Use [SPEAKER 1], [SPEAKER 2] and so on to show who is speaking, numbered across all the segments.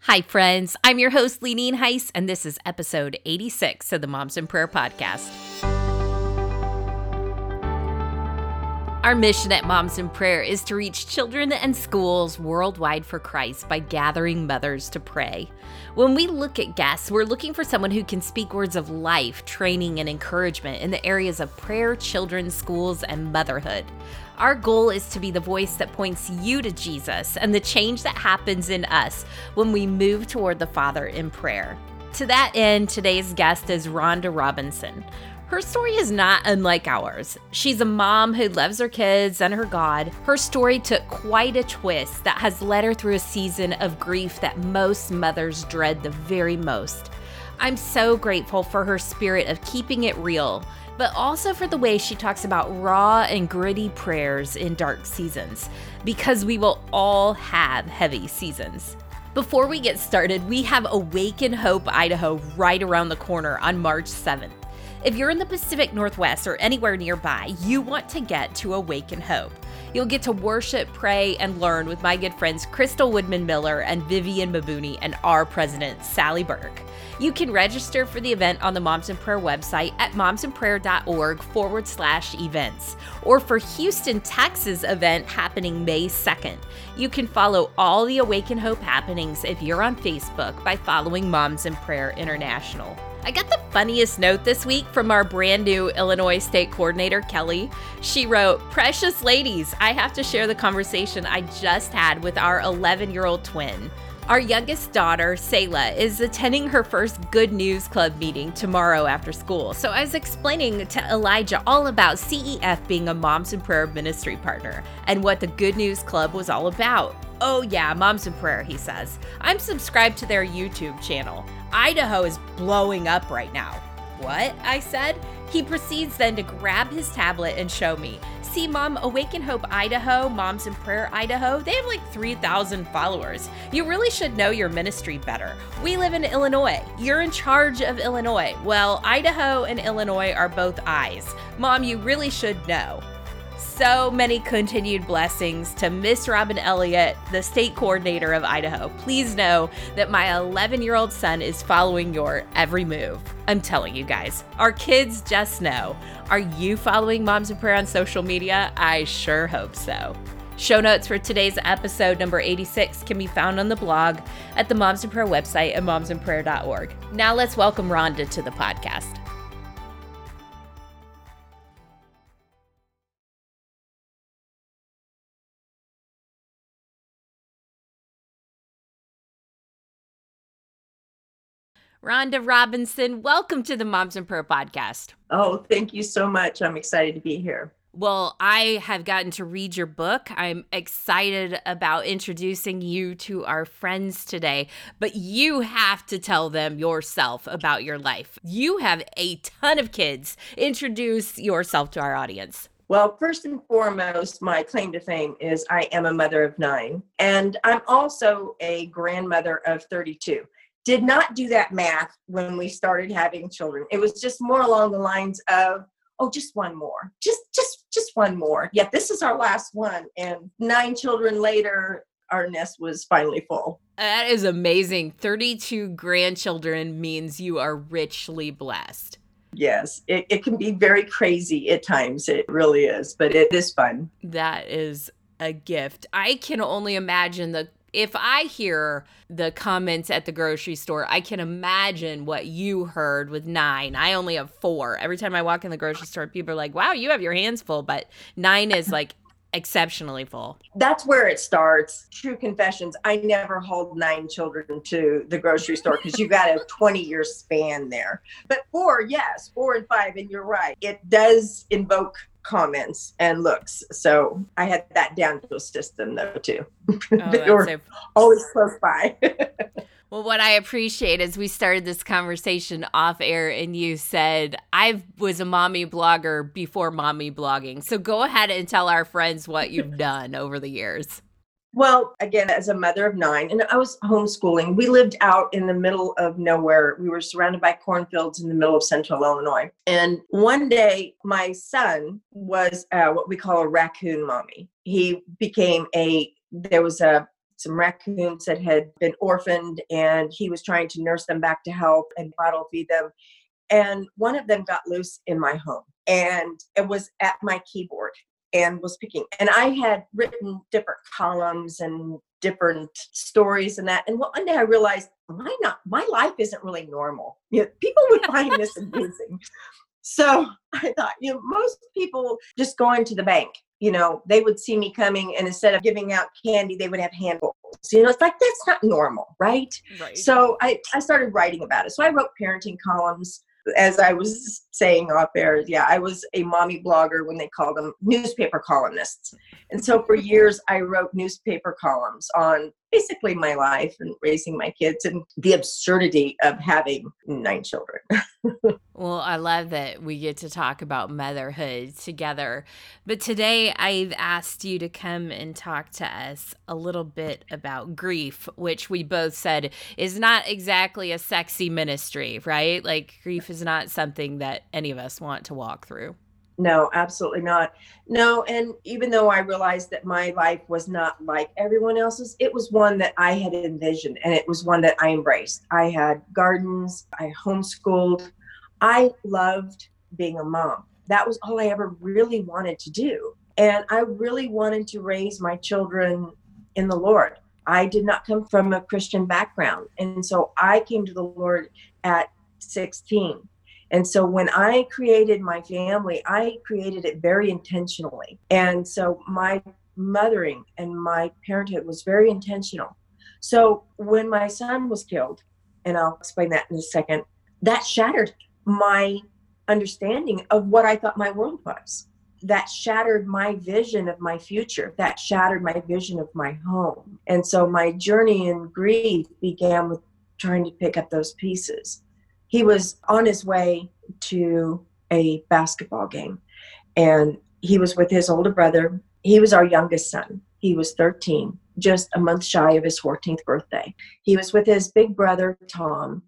[SPEAKER 1] Hi, friends. I'm your host, Lenine Heiss, and this is episode 86 of the Moms in Prayer podcast. Our mission at Moms in Prayer is to reach children and schools worldwide for Christ by gathering mothers to pray. When we look at guests, we're looking for someone who can speak words of life, training, and encouragement in the areas of prayer, children, schools, and motherhood. Our goal is to be the voice that points you to Jesus and the change that happens in us when we move toward the Father in prayer. To that end, today's guest is Rhonda Robinson. Her story is not unlike ours. She's a mom who loves her kids and her God. Her story took quite a twist that has led her through a season of grief that most mothers dread the very most. I'm so grateful for her spirit of keeping it real, but also for the way she talks about raw and gritty prayers in dark seasons, because we will all have heavy seasons. Before we get started, we have Awaken Hope Idaho right around the corner on March 7th. If you're in the Pacific Northwest or anywhere nearby, you want to get to Awaken Hope. You'll get to worship, pray, and learn with my good friends Crystal Woodman Miller and Vivian Mabuni and our president, Sally Burke. You can register for the event on the Moms in Prayer website at momsinprayer.org/events. Or for Houston, Texas event happening May 2nd. You can follow all the Awaken Hope happenings if you're on Facebook by following Moms in Prayer International. I got the funniest note this week from our brand new Illinois State Coordinator, Kelly. She wrote, "Precious ladies, I have to share the conversation I just had with our 11-year-old twin. Our youngest daughter, Selah, is attending her first Good News Club meeting tomorrow after school. So I was explaining to Elijah all about CEF being a Moms in Prayer ministry partner and what the Good News Club was all about. Oh yeah, Moms in Prayer, he says. I'm subscribed to their YouTube channel. Idaho is blowing up right now." "What?" I said. He proceeds then to grab his tablet and show me. "See, Mom, Awaken Hope Idaho, Moms in Prayer Idaho, they have like 3,000 followers. You really should know your ministry better. We live in Illinois. You're in charge of Illinois. Well, Idaho and Illinois are both eyes. Mom, you really should know." So many continued blessings to Miss Robin Elliott, the state coordinator of Idaho. Please know that my 11-year-old son is following your every move. I'm telling you guys, our kids just know. Are you following Moms in Prayer on social media? I sure hope so. Show notes for today's episode, number 86, can be found on the blog at the Moms in Prayer website at momsinprayer.org. Now let's welcome Rhonda to the podcast. Rhonda Robinson, welcome to the Moms in Prayer podcast.
[SPEAKER 2] Oh, thank you so much. I'm excited to be here.
[SPEAKER 1] Well, I have gotten to read your book. I'm excited about introducing you to our friends today, but you have to tell them yourself about your life. You have a ton of kids. Introduce yourself to our audience.
[SPEAKER 2] Well, first and foremost, my claim to fame is I am a mother of 9, and I'm also a grandmother of 32. Did not do that math when we started having children. It was just more along the lines of, oh, just one more, just one more. Yet this is our last one. And 9 children later, our nest was finally full.
[SPEAKER 1] That is amazing. 32 grandchildren means you are richly blessed.
[SPEAKER 2] Yes, it can be very crazy at times. It really is, but it is fun.
[SPEAKER 1] That is a gift. I can only imagine if I hear the comments at the grocery store, I can imagine what you heard with 9. I only have 4. Every time I walk in the grocery store, people are like, wow, you have your hands full, but 9 is like exceptionally full.
[SPEAKER 2] That's where it starts. True confessions. I never hauled 9 children to the grocery store because you got a 20-year span there. But 4, yes, 4 and 5, and you're right. It does invoke comments and looks. So I had that down to a system though too. They were always close by.
[SPEAKER 1] Well, what I appreciate is we started this conversation off air and you said, I was a mommy blogger before mommy blogging. So go ahead and tell our friends what you've done over the years.
[SPEAKER 2] Well, again, as a mother of 9, and I was homeschooling, we lived out in the middle of nowhere. We were surrounded by cornfields in the middle of central Illinois. And one day, my son was what we call a raccoon mommy. He became there was a some raccoons that had been orphaned, and he was trying to nurse them back to health and bottle feed them. And one of them got loose in my home, and it was at my keyboard and was picking. And I had written different columns and different stories and that. And one day I realized, my life isn't really normal. People would find this amusing. So I thought, most people just going to the bank, they would see me coming, and instead of giving out candy, they would have handfuls. It's like, that's not normal, right?
[SPEAKER 1] Right.
[SPEAKER 2] So I started writing about it. So I wrote parenting columns. As I was saying off air, I was a mommy blogger when they called them newspaper columnists. And so for years, I wrote newspaper columns on basically my life and raising my kids and the absurdity of having 9 children.
[SPEAKER 1] Well, I love that we get to talk about motherhood together. But today I've asked you to come and talk to us a little bit about grief, which we both said is not exactly a sexy ministry, right? Like, grief is not something that any of us want to walk through.
[SPEAKER 2] No, absolutely not. No, and even though I realized that my life was not like everyone else's, it was one that I had envisioned, and it was one that I embraced. I had gardens, I homeschooled. I loved being a mom. That was all I ever really wanted to do. And I really wanted to raise my children in the Lord. I did not come from a Christian background. And so I came to the Lord at 16. And so when I created my family, I created it very intentionally. And so my mothering and my parenthood was very intentional. So when my son was killed, and I'll explain that in a second, that shattered my understanding of what I thought my world was. That shattered my vision of my future. That shattered my vision of my home. And so my journey in grief began with trying to pick up those pieces. He was on his way to a basketball game, and he was with his older brother. He was our youngest son. He was 13, just a month shy of his 14th birthday. He was with his big brother, Tom,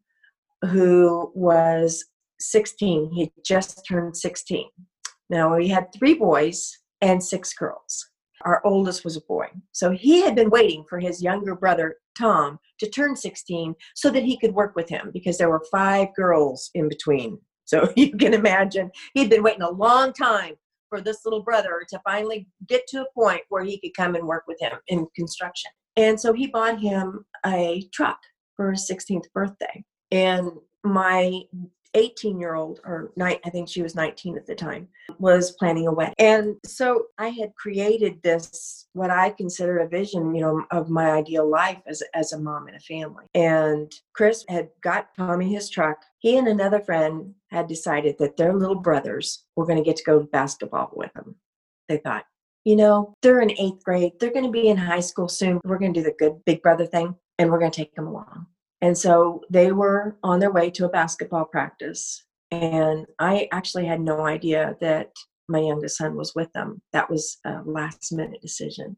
[SPEAKER 2] who was 16. He just turned 16. Now, we had 3 boys and 6 girls. Our oldest was a boy. So he had been waiting for his younger brother, Tom, to turn 16 so that he could work with him, because there were 5 girls in between. So you can imagine he'd been waiting a long time for this little brother to finally get to a point where he could come and work with him in construction. And so he bought him a truck for his 16th birthday. And my 18-year-old, or I think she was 19 at the time, was planning a wedding. And so I had created this, what I consider a vision, of my ideal life as a mom and a family. And Chris had got Tommy his truck. He and another friend had decided that their little brothers were going to get to go to basketball with them. They thought, they're in 8th grade. They're going to be in high school soon. We're going to do the good big brother thing, and we're going to take them along. And so they were on their way to a basketball practice. And I actually had no idea that my youngest son was with them. That was a last minute decision.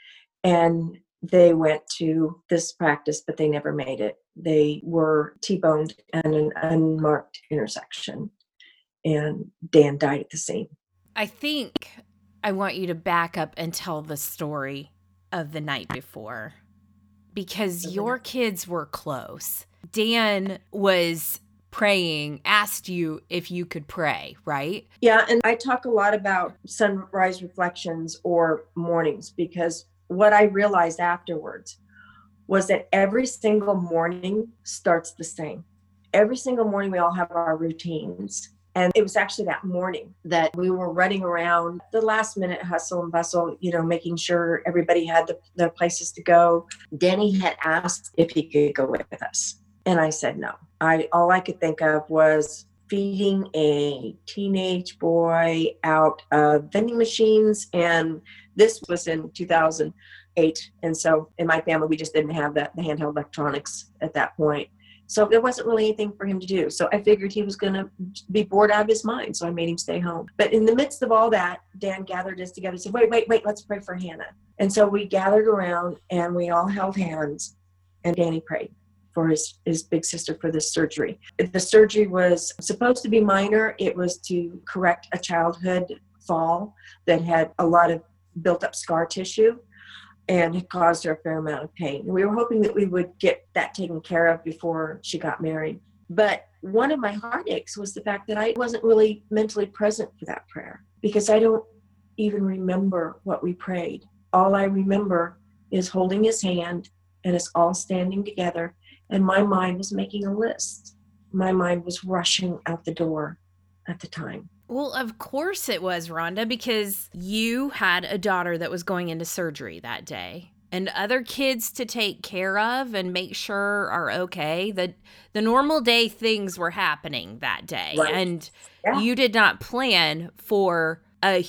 [SPEAKER 2] And they went to this practice, but they never made it. They were T-boned at an unmarked intersection. And Dan died at the scene.
[SPEAKER 1] I think I want you to back up and tell the story of the night before, because your kids were close. Dan was praying, asked you if you could pray, right?
[SPEAKER 2] Yeah, and I talk a lot about sunrise reflections or mornings, because what I realized afterwards was that every single morning starts the same. Every single morning we all have our routines. And it was actually that morning that we were running around, the last minute hustle and bustle, making sure everybody had their places to go. Danny had asked if he could go with us. And I said no. All I could think of was feeding a teenage boy out of vending machines. And this was in 2008. And so in my family, we just didn't have the handheld electronics at that point. So there wasn't really anything for him to do. So I figured he was going to be bored out of his mind. So I made him stay home. But in the midst of all that, Dan gathered us together and said, wait, let's pray for Hannah. And so we gathered around and we all held hands, and Danny prayed for his big sister for this surgery. The surgery was supposed to be minor. It was to correct a childhood fall that had a lot of built up scar tissue. and it caused her a fair amount of pain. We were hoping that we would get that taken care of before she got married. But one of my heartaches was the fact that I wasn't really mentally present for that prayer, because I don't even remember what we prayed. All I remember is holding his hand and us all standing together, and my mind was making a list. My mind was rushing out the door at the time.
[SPEAKER 1] Well, of course it was, Rhonda, because you had a daughter that was going into surgery that day and other kids to take care of and make sure are okay. The normal day things were happening that day.
[SPEAKER 2] Right.
[SPEAKER 1] And
[SPEAKER 2] Yeah.
[SPEAKER 1] you did not plan for a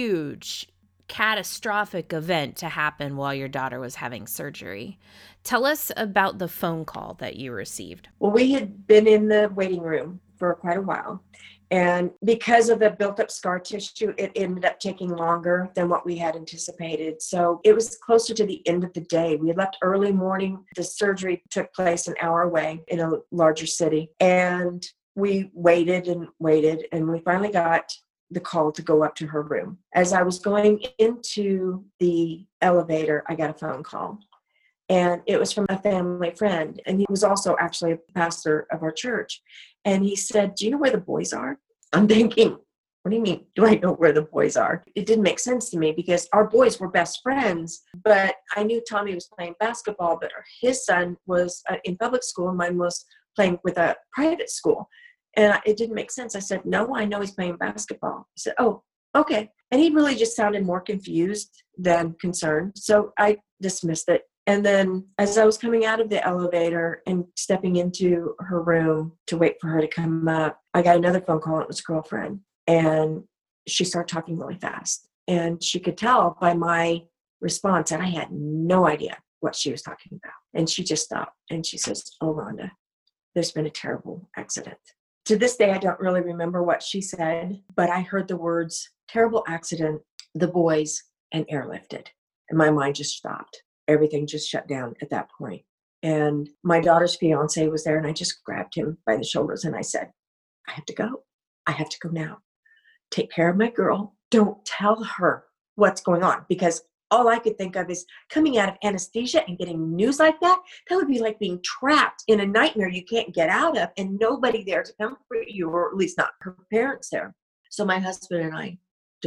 [SPEAKER 1] huge catastrophic event to happen while your daughter was having surgery. Tell us about the phone call that you received.
[SPEAKER 2] Well, we had been in the waiting room for quite a while. And because of the built up scar tissue, it ended up taking longer than what we had anticipated. So it was closer to the end of the day. We had left early morning. The surgery took place an hour away in a larger city. And we waited, and we finally got the call to go up to her room. As I was going into the elevator, I got a phone call. And it was from a family friend. And he was also actually a pastor of our church. And he said, "Do you know where the boys are?" I'm thinking, what do you mean? Do I know where the boys are? It didn't make sense to me because our boys were best friends. But I knew Tommy was playing basketball, but his son was in public school. And mine was playing with a private school. And it didn't make sense. I said, "No, I know he's playing basketball." He said, "Oh, okay." And he really just sounded more confused than concerned. So I dismissed it. And then as I was coming out of the elevator and stepping into her room to wait for her to come up, I got another phone call. It was a girlfriend. And she started talking really fast. And she could tell by my response that I had no idea what she was talking about. And she just stopped. And she says, "Oh, Rhonda, there's been a terrible accident." To this day, I don't really remember what she said, but I heard the words "terrible accident," "the boys," and "airlifted." And my mind just stopped. Everything just shut down at that point. And my daughter's fiance was there, and I just grabbed him by the shoulders and I said, "I have to go. I have to go now. Take care of my girl. Don't tell her what's going on," because all I could think of is coming out of anesthesia and getting news like that. That would be like being trapped in a nightmare you can't get out of and nobody there to comfort you, or at least not her parents there. So my husband and I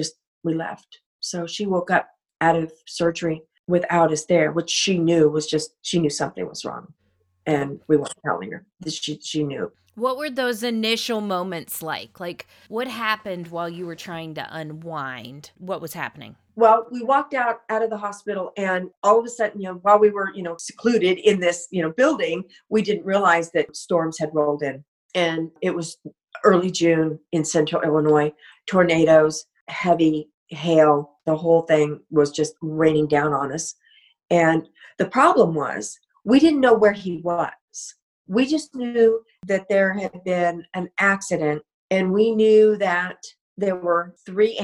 [SPEAKER 2] we left. So she woke up out of surgery without us there, which she knew something was wrong. And we weren't telling her. She knew.
[SPEAKER 1] What were those initial moments like? Like, what happened while you were trying to unwind? What was happening?
[SPEAKER 2] Well, we walked out of the hospital, and all of a sudden, while we were, secluded in this, building, we didn't realize that storms had rolled in. And it was early June in central Illinois, tornadoes, heavy hail, the whole thing was just raining down on us. And the problem was, we didn't know where he was. We just knew that there had been an accident, and we knew that there were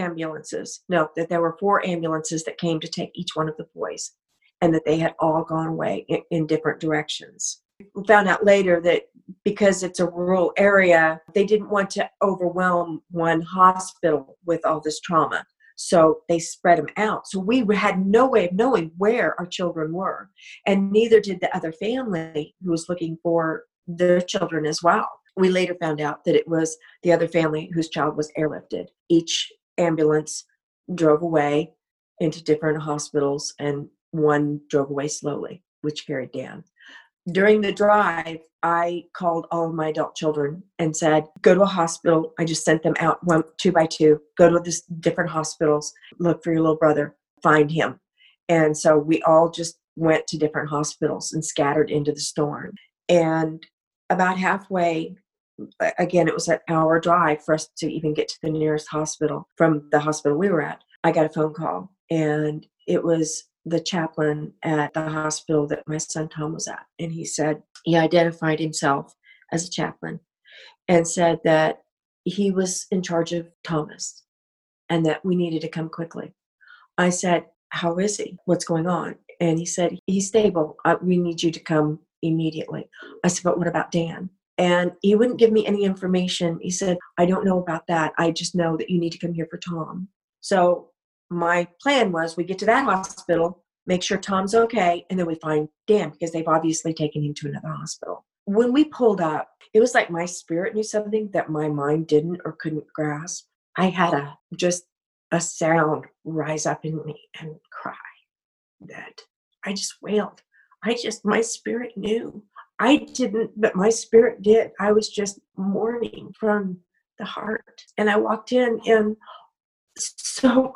[SPEAKER 2] that there were 4 ambulances that came to take each one of the boys, and that they had all gone away in different directions. We found out later that because it's a rural area, they didn't want to overwhelm one hospital with all this trauma. So they spread them out. So we had no way of knowing where our children were. And neither did the other family who was looking for their children as well. We later found out that it was the other family whose child was airlifted. Each ambulance drove away into different hospitals, and one drove away slowly, which carried Dan. During the drive, I called all of my adult children and said, "Go to a hospital." I just sent them out 2 by 2. Go to this different hospitals. Look for your little brother. Find him. And so we all just went to different hospitals and scattered into the storm. And about halfway, again, it was an hour drive for us to even get to the nearest hospital from the hospital we were at. I got a phone call, and it was the chaplain at the hospital that my son Tom was at. And he said, he identified himself as a chaplain and said that he was in charge of Thomas and that we needed to come quickly. I said, "How is he? What's going on?" And he said, "He's stable. We need you to come immediately." I said, "But what about Dan?" And he wouldn't give me any information. He said, "I don't know about that. I just know that you need to come here for Tom." So my plan was, we get to that hospital, make sure Tom's okay. And then we find Dan, because they've obviously taken him to another hospital. When we pulled up, it was like my spirit knew something that my mind didn't or couldn't grasp. I had just a sound rise up in me and cry that I just wailed. My spirit knew. I didn't, but my spirit did. I was just mourning from the heart. And I walked in, and so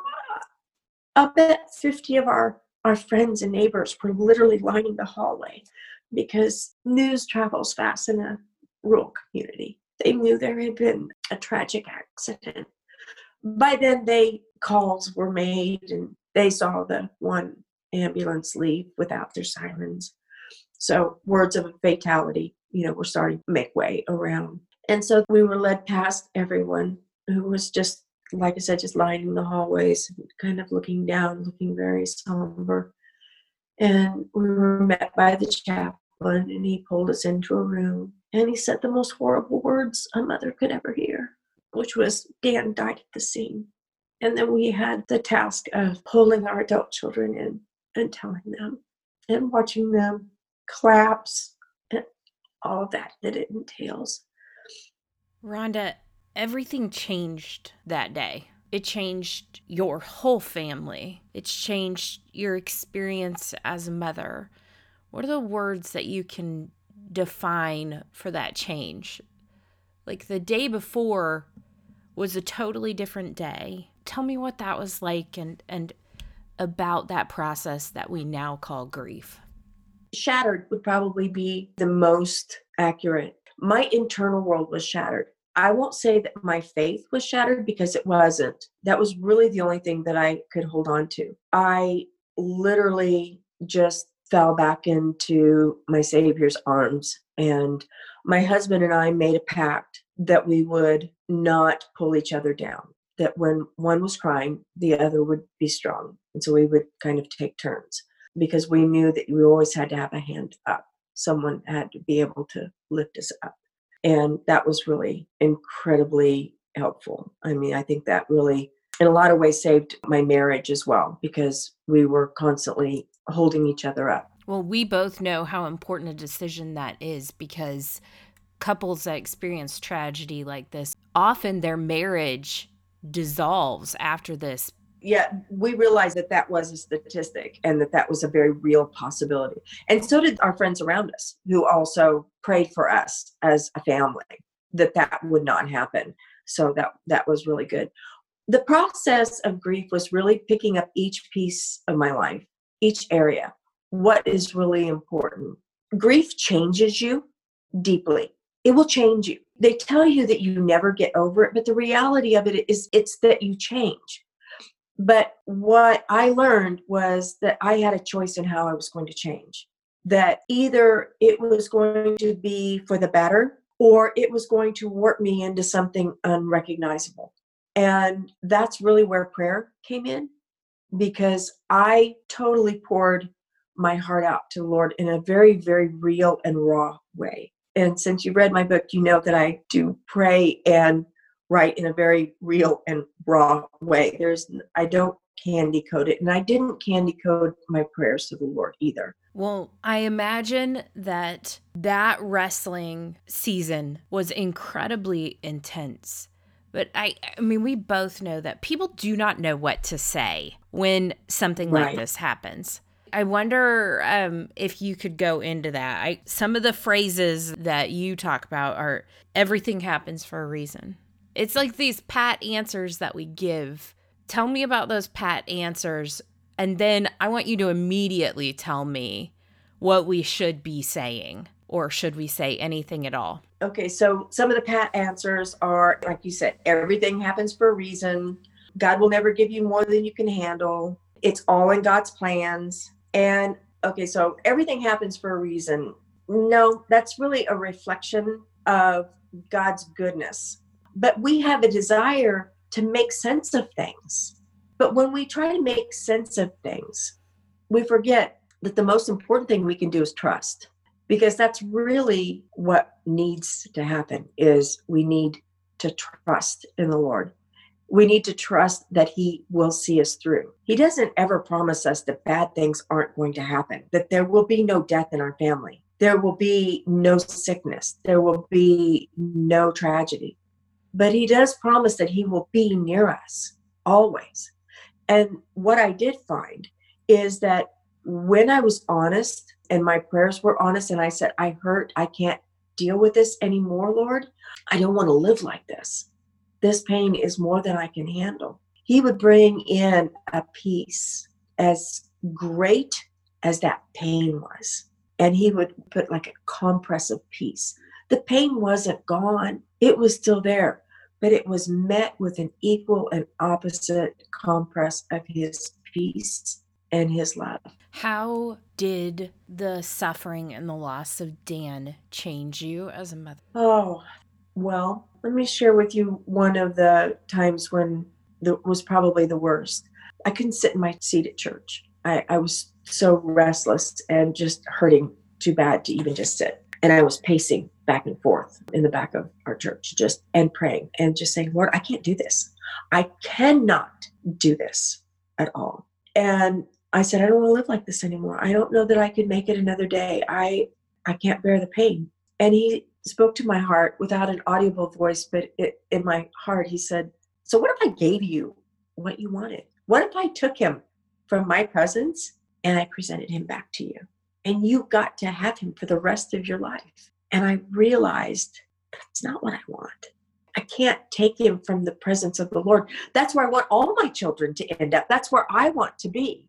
[SPEAKER 2] I bet 50 of our friends and neighbors were literally lining the hallway, because news travels fast in a rural community. They knew there had been a tragic accident. By then, calls were made, and they saw the one ambulance leave without their sirens. So words of a fatality, were starting to make way around. And so we were led past everyone who was just, like I said, just lying in the hallways, kind of looking down, looking very somber. And we were met by the chaplain, and he pulled us into a room, and he said the most horrible words a mother could ever hear, which was, Dan died at the scene. And then we had the task of pulling our adult children in and telling them and watching them collapse and all that it entails.
[SPEAKER 1] Rhonda, everything changed that day. It changed your whole family. It's changed your experience as a mother. What are the words that you can define for that change? Like, the day before was a totally different day. Tell me what that was like, and about that process that we now call grief.
[SPEAKER 2] Shattered would probably be the most accurate. My internal world was shattered. I won't say that my faith was shattered, because it wasn't. That was really the only thing that I could hold on to. I literally just fell back into my Savior's arms. And my husband and I made a pact that we would not pull each other down, that when one was crying, the other would be strong. And so we would kind of take turns, because we knew that we always had to have a hand up. Someone had to be able to lift us up. And that was really incredibly helpful. I mean, I think that really, in a lot of ways, saved my marriage as well, because we were constantly holding each other up.
[SPEAKER 1] Well, we both know how important a decision that is, because couples that experience tragedy like this, often their marriage dissolves after this.
[SPEAKER 2] Yeah, we realized that was a statistic, and that was a very real possibility. And so did our friends around us, who also prayed for us as a family, that would not happen. So that was really good. The process of grief was really picking up each piece of my life, each area. What is really important? Grief changes you deeply. It will change you. They tell you that you never get over it, but the reality of it is it's that you change. But what I learned was that I had a choice in how I was going to change. That either it was going to be for the better, or it was going to warp me into something unrecognizable. And that's really where prayer came in, because I totally poured my heart out to the Lord in a very, very real and raw way. And since you read my book, you know that I do pray and write in a very real and raw way. I don't candy code it, and I didn't candy code my prayers to the Lord either.
[SPEAKER 1] Well, I imagine that wrestling season was incredibly intense. But I mean, we both know that people do not know what to say when something like this happens. I wonder if you could go into that. Some of the phrases that you talk about are, everything happens for a reason. It's like these pat answers that we give. Tell me about those pat answers, and then I want you to immediately tell me what we should be saying, or should we say anything at all?
[SPEAKER 2] Okay, so some of the pat answers are, like you said, everything happens for a reason. God will never give you more than you can handle. It's all in God's plans. And okay, so everything happens for a reason. No, that's really a reflection of God's goodness. But we have a desire to make sense of things. But when we try to make sense of things, we forget that the most important thing we can do is trust. Because that's really what needs to happen, is we need to trust in the Lord. We need to trust that he will see us through. He doesn't ever promise us that bad things aren't going to happen, that there will be no death in our family. There will be no sickness. There will be no tragedy. But he does promise that he will be near us always. And what I did find is that when I was honest and my prayers were honest and I said, I hurt, I can't deal with this anymore, Lord. I don't want to live like this. This pain is more than I can handle. He would bring in a peace as great as that pain was. And he would put like a compress of peace. The pain wasn't gone. It was still there, but it was met with an equal and opposite compress of his peace and his love.
[SPEAKER 1] How did the suffering and the loss of Dan change you as a mother?
[SPEAKER 2] Oh, well, let me share with you one of the times when it was probably the worst. I couldn't sit in my seat at church. I was so restless and just hurting too bad to even just sit. And I was pacing back and forth in the back of our church, and praying and just saying, Lord, I can't do this. I cannot do this at all. And I said, I don't want to live like this anymore. I don't know that I could make it another day. I can't bear the pain. And he spoke to my heart without an audible voice, but in my heart, he said, so what if I gave you what you wanted? What if I took him from my presence and I presented him back to you? And you got to have him for the rest of your life. And I realized that's not what I want. I can't take him from the presence of the Lord. That's where I want all my children to end up. That's where I want to be.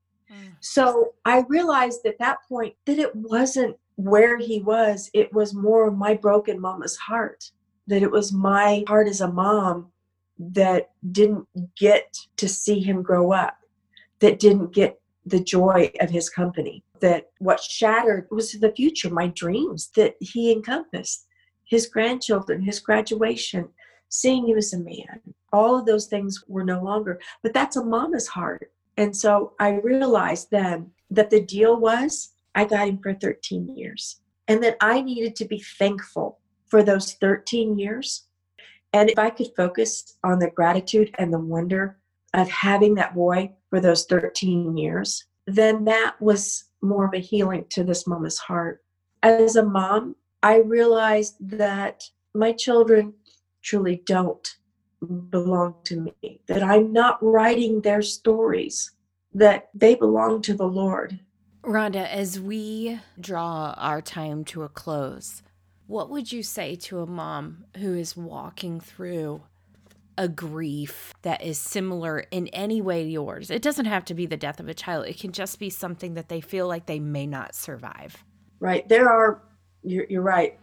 [SPEAKER 2] So I realized at that point that it wasn't where he was. It was more of my broken mama's heart, that it was my heart as a mom that didn't get to see him grow up, that didn't get the joy of his company, that what shattered was the future, my dreams that he encompassed, his grandchildren, his graduation, seeing him as a man. All of those things were no longer, but that's a mama's heart. And so I realized then that the deal was I got him for 13 years and that I needed to be thankful for those 13 years. And if I could focus on the gratitude and the wonder of having that boy for those 13 years, then that was more of a healing to this mama's heart. As a mom, I realized that my children truly don't belong to me, that I'm not writing their stories, that they belong to the Lord.
[SPEAKER 1] Rhonda, as we draw our time to a close, what would you say to a mom who is walking through a grief that is similar in any way to yours? It doesn't have to be the death of a child. It can just be something that they feel like they may not survive.
[SPEAKER 2] Right. You're right.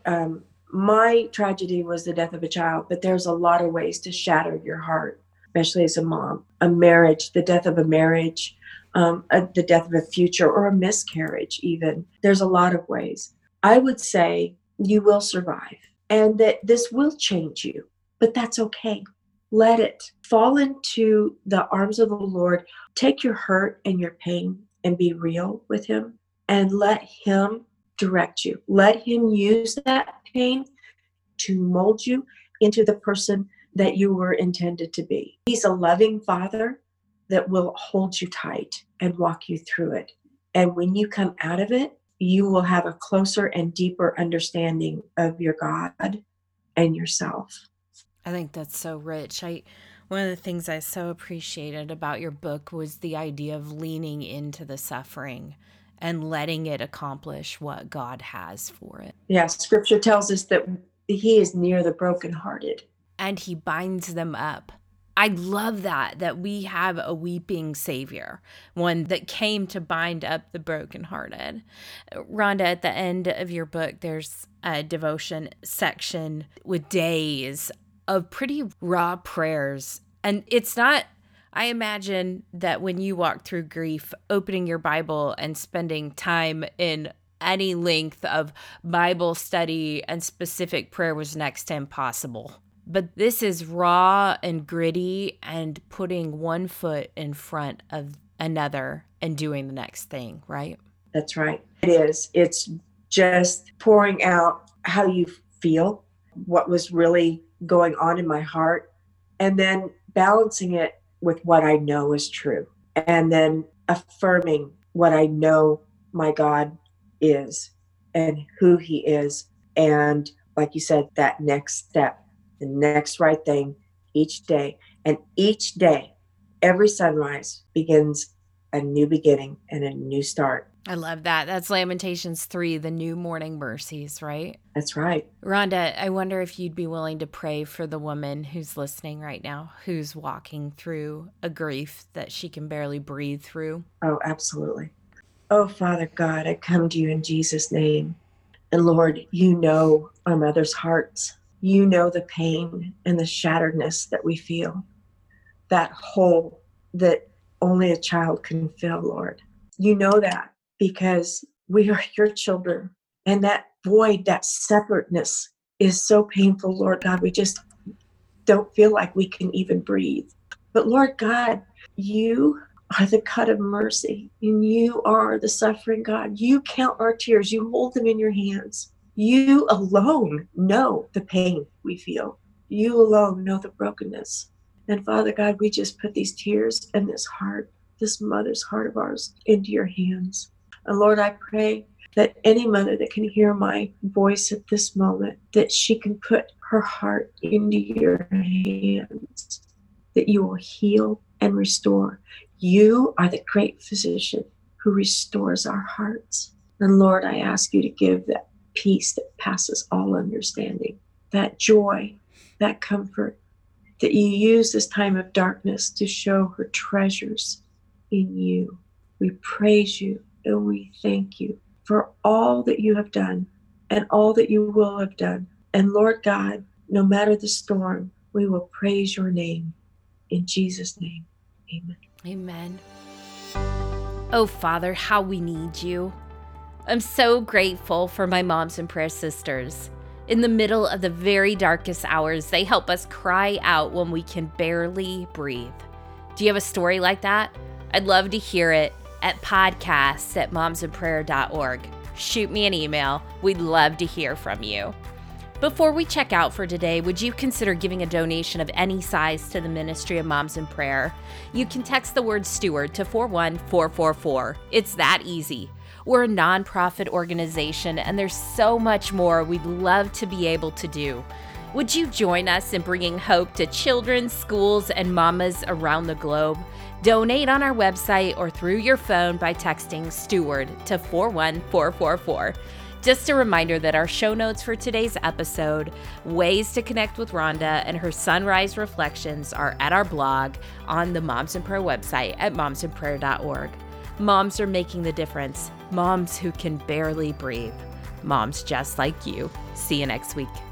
[SPEAKER 2] My tragedy was the death of a child, but there's a lot of ways to shatter your heart, especially as a mom. A marriage, the death of a marriage, the death of a future, or a miscarriage even. There's a lot of ways. I would say you will survive and that this will change you, but that's okay. Let it fall into the arms of the Lord. Take your hurt and your pain and be real with him and let him direct you. Let him use that pain to mold you into the person that you were intended to be. He's a loving father that will hold you tight and walk you through it. And when you come out of it, you will have a closer and deeper understanding of your God and yourself.
[SPEAKER 1] I think that's so rich. One of the things I so appreciated about your book was the idea of leaning into the suffering and letting it accomplish what God has for it.
[SPEAKER 2] Yeah, scripture tells us that he is near the brokenhearted.
[SPEAKER 1] And he binds them up. I love that we have a weeping Savior, one that came to bind up the brokenhearted. Rhonda, at the end of your book, there's a devotion section with days of pretty raw prayers. And it's not, I imagine that when you walk through grief, opening your Bible and spending time in any length of Bible study and specific prayer was next to impossible. But this is raw and gritty and putting one foot in front of another and doing the next thing, right?
[SPEAKER 2] That's right. It is. It's just pouring out how you feel, what was really going on in my heart, and then balancing it with what I know is true, and then affirming what I know my God is and who he is. And like you said, that next step, the next right thing each day. And each day, every sunrise begins a new beginning and a new start.
[SPEAKER 1] I love that. That's Lamentations 3, the new morning mercies, right?
[SPEAKER 2] That's right.
[SPEAKER 1] Rhonda, I wonder if you'd be willing to pray for the woman who's listening right now, who's walking through a grief that she can barely breathe through.
[SPEAKER 2] Oh, absolutely. Oh, Father God, I come to you in Jesus' name. And Lord, you know our mother's hearts. You know the pain and the shatteredness that we feel, that hole that only a child can fill, Lord. You know that because we are your children. And that void, that separateness is so painful, Lord God. We just don't feel like we can even breathe. But Lord God, you are the God of mercy, and you are the suffering God. You count our tears. You hold them in your hands. You alone know the pain we feel. You alone know the brokenness. And Father God, we just put these tears and this heart, this mother's heart of ours, into your hands. And Lord, I pray that any mother that can hear my voice at this moment, that she can put her heart into your hands, that you will heal and restore. You are the great physician who restores our hearts. And Lord, I ask you to give that peace that passes all understanding, that joy, that comfort, that you use this time of darkness to show her treasures in you. We praise you and we thank you for all that you have done and all that you will have done. And Lord God, no matter the storm, we will praise your name. In Jesus' name, amen.
[SPEAKER 1] Amen. Oh, Father, how we need you. I'm so grateful for my Moms in Prayer sisters. In the middle of the very darkest hours, they help us cry out when we can barely breathe. Do you have a story like that? I'd love to hear it at podcasts@momsinprayer.org. Shoot me an email. We'd love to hear from you. Before we check out for today, would you consider giving a donation of any size to the ministry of Moms in Prayer? You can text the word steward to 41444. It's that easy. We're a nonprofit organization, and there's so much more we'd love to be able to do. Would you join us in bringing hope to children, schools, and mamas around the globe? Donate on our website or through your phone by texting steward to 41444. Just a reminder that our show notes for today's episode, ways to connect with Rhonda, and her sunrise reflections are at our blog on the Moms in Prayer website at momsinprayer.org. Moms are making the difference. Moms who can barely breathe. Moms just like you. See you next week.